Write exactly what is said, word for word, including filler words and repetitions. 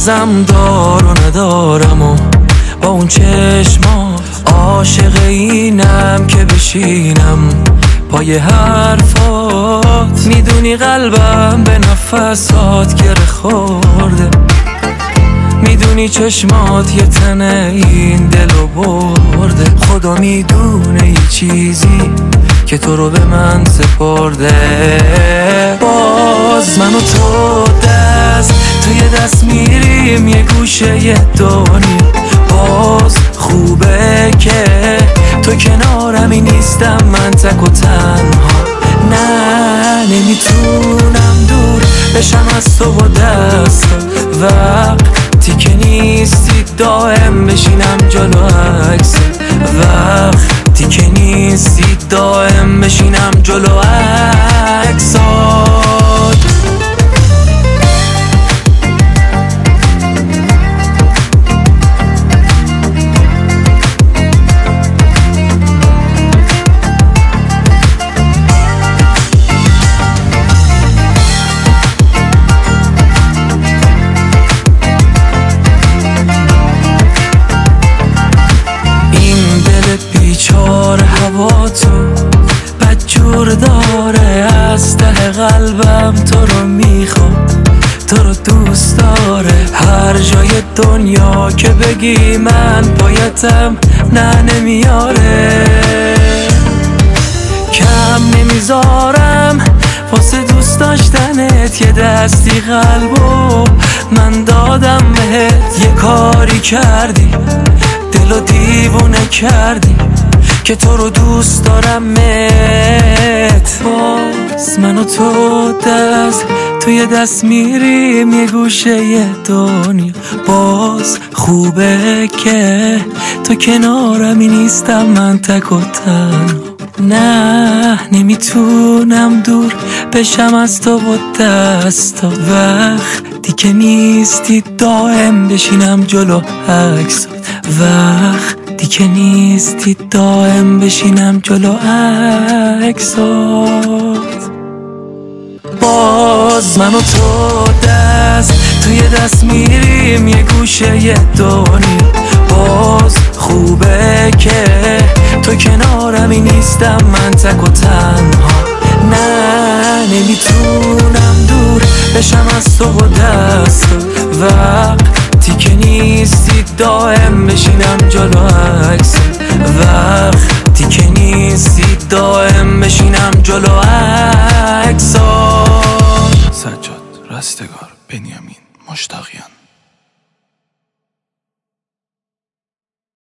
ازم دار و ندارم و با اون چشما عاشق اینم که بشینم پای حرفات. میدونی قلبم به نفسات گره خورده، میدونی چشمات یه تنه این دلو برده. خدا میدونه یه چیزی که تو رو به من سپرده. باز من و تو دست توی دست میریم یه گوشه یه دنیا. باز خوبه که تو کنارمی نیستم من تک و تنها. نه نمیتونم دور بشم از تو با دست وقتی که نیستی دائم بشینم جلو عکس. وقتی که نیستی دائم بشینم جلو عکسات. بیچاره هوا تو بدجور داره، از ته قلبم تو رو میخواد، تو رو دوست داره. هر جای دنیا که بگی من پایتم نه نمیاره. کم نمیذارم واسه دوست داشتنت، یه دستی قلبو من دادم بهت. یه کاری کردی دلو دیوونه کردی که تو رو دوست دارم مت. باز من و تو دست توی دست میریم یه گوشه یه دنیا. باز خوبه که تو کنارمی نیستم من تک و تنها. نه نمیتونم دور بشم از تو با دستا. وقتی که نیستی دائم بشینم جلو عکسات. وقتی که نیستی دائم بشینم جلو عکسات. باز من و تو دست توی دست میریم یه گوشه یه دنیا. باز خوبه که تو کنارمی نیستم من تک و تنها. نه نمیتونم دور بشم از تو با دست وقتی که نیستی دائم بشینم جلو عکس. وقتی که نیستی دائم بشینم جلو عکسات. سجاد رستگار بنیامین مشتاقیان.